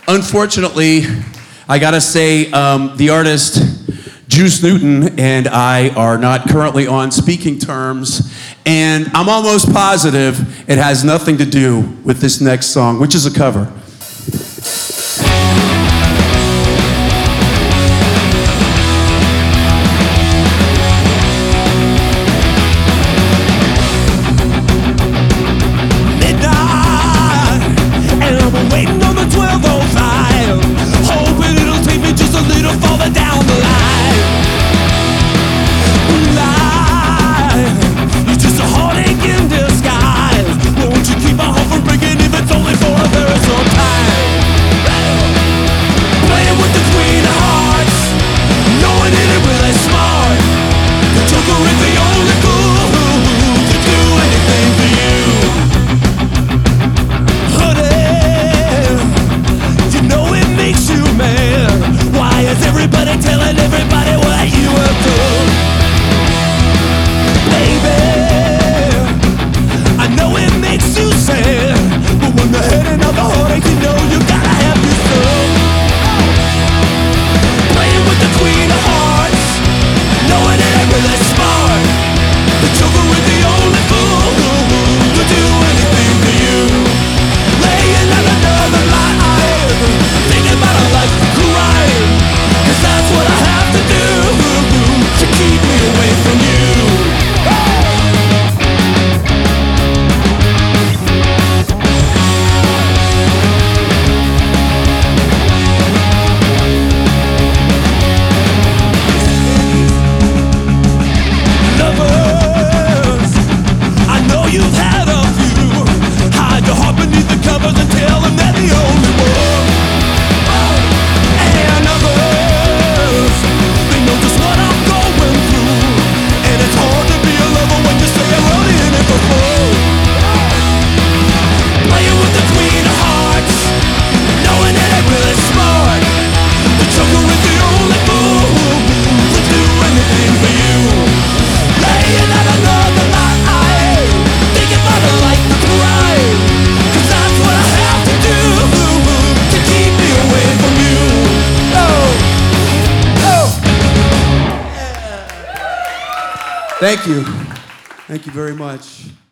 Unfortunately, I gotta say, the artist Juice Newton and I are not currently on speaking terms, and I'm almost positive it has nothing to do with this next song, which is a cover. Everybody telling everybody what you will do. Baby, I know it makes you sad, but when the heading of the heartache, you know you gotta have your soul. Playing with the queen of hearts, knowing it ain't really smart. The joker is the only fool who will do anything for you. Laying out another lie, thinking about a life crying. That's what I have to do to keep me away from you. Lovers, I know you've had a few. Hide your heart beneath the covers and tell them they're the only one. And others, they know just what I'm going through, and it's hard to be a lover when you say I'm running in it for full. Playing with the queen of hearts, knowing it ain't really smart. The joker is the only fool who will do anything for you. Laying out another lie, thinking about a life to cry. 'Cause that's what I have to do to keep me away from you. Thank you. Thank you very much.